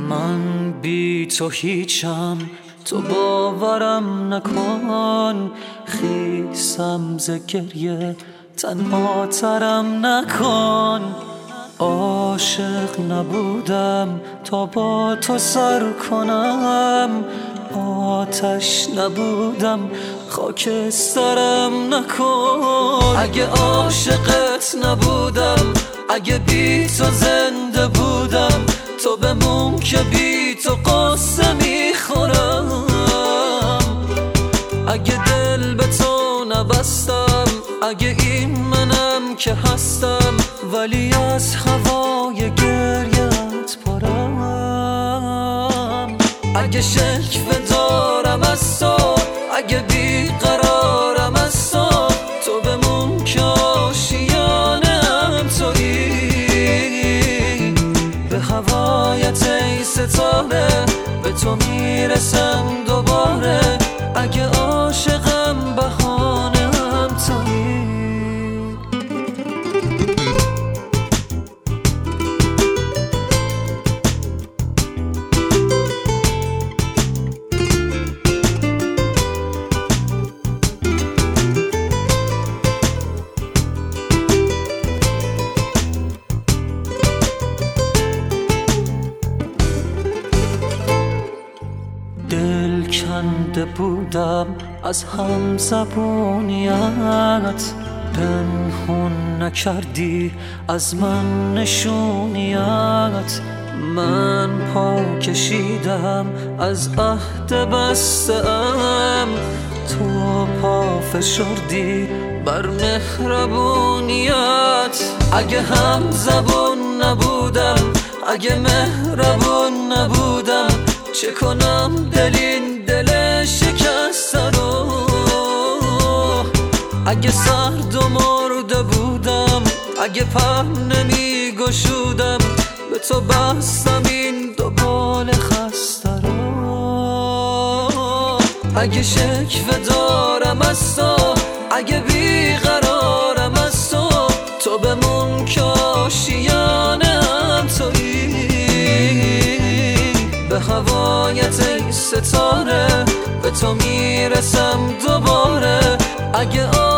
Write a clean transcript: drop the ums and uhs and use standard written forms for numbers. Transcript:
من بی تو هیچم، تو باورم نکن. خیسم ز گریه تنها ترم نکن. عاشق نبودم تا با تو سر کنم، آتش نبودم خاکسترم نکن. اگه عاشقت نبودم، اگه بی تو زنده بودم، تو بمون که بی تو قصه میخورم. اگه دل به تو نبستم، اگه این منم که هستم، ولی از هوای گریت پرم. اگه شکوه دارم از تو، اگه بیقرارم از تو، تو بمون که آشیانم تویی. به هوایت ای ستاره، به تو میرسم دوباره. اگه عاشقم بهانه‌ام تویی. دل کنده بودم از هم زبونیت، پنهون نکردی از من نشونیت. من پا کشیدم از عهد بسته‌ام، تو پا فشردی بر مهربونیت. اگه هم زبون نبودم، اگه مهربون نبودم، چه کنم دل این دل شکسته رو؟ اگه سرد و مرده بودم، اگه پر نمی گشودم، به تو بستم این دو بال خسته رو. اگه شکوه دارم از تو، اگه بیقرارم از تو، تو بمون که آشیانه‌ام تویی. به هوایت ای ستاره، به تو میرسم دوباره. اگه